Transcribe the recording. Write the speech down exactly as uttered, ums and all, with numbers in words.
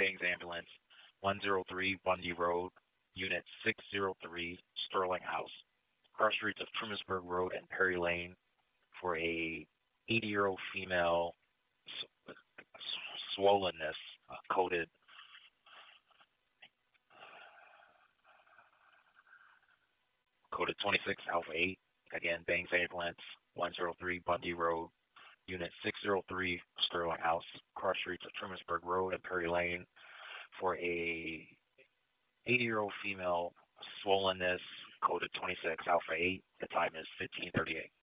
Bangs Ambulance, one oh three Bundy Road, Unit six oh three, Sterling House, cross streets of Trumansburg Road and Perry Lane for a eighty-year-old female s- swollenness uh, coded coded twenty-six Alpha eight. Again, Bangs Ambulance, one oh three Bundy Road, Unit six oh three, Sterling House, cross streets of Trumansburg Road and Perry Lane for a eighty-year-old female swollenness coded twenty-six Alpha eight. The time is fifteen thirty-eight.